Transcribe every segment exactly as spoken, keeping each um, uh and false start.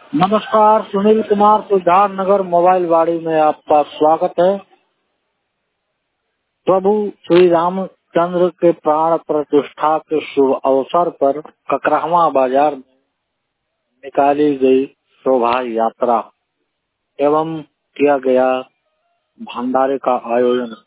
नमस्कार, सुनील कुमार सुधार नगर मोबाइल वाड़ी में आपका स्वागत है। प्रभु श्री रामचंद्र के प्राण प्रतिष्ठा के शुभ अवसर पर ककरहवा बाजार में निकाली गई शोभा यात्रा एवं किया गया भंडारे का आयोजन।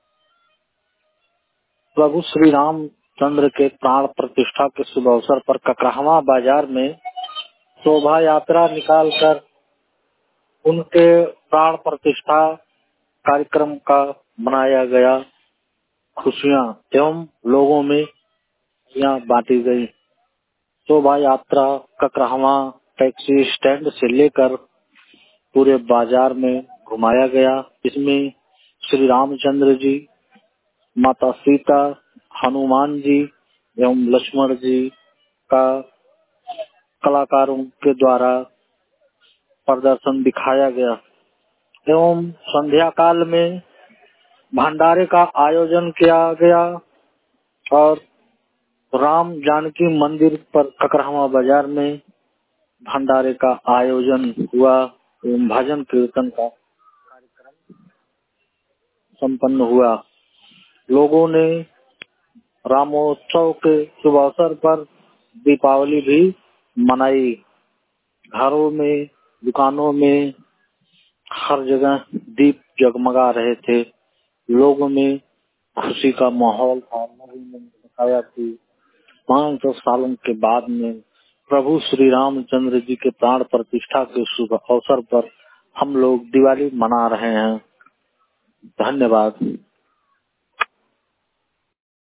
प्रभु श्री रामचंद्र के प्राण प्रतिष्ठा के शुभ अवसर पर ककरहवा बाजार में शोभा यात्रा निकालकर उनके प्राण प्रतिष्ठा कार्यक्रम का मनाया गया। खुशियां एवं लोगों में खुशियां बांटी गई। शोभा यात्रा ककरहवा टैक्सी स्टैंड से लेकर पूरे बाजार में घुमाया गया। इसमें श्री रामचंद्र जी, माता सीता, हनुमान जी एवं लक्ष्मण जी का कलाकारों के द्वारा प्रदर्शन दिखाया गया एवं संध्या काल में भंडारे का आयोजन किया गया और राम जानकी मंदिर पर ककरहवा बाजार में भंडारे का आयोजन हुआ एवं भजन कीर्तन का संपन्न हुआ। लोगों ने रामोत्सव के शुभ अवसर पर दीपावली भी मनाई। घरों में, दुकानों में, हर जगह दीप जगमगा रहे थे। लोगों में खुशी का माहौल था। दिखाया कि पाँच सौ सालों के बाद में प्रभु श्री रामचंद्र जी के प्राण प्रतिष्ठा के शुभ अवसर पर हम लोग दिवाली मना रहे हैं। धन्यवाद।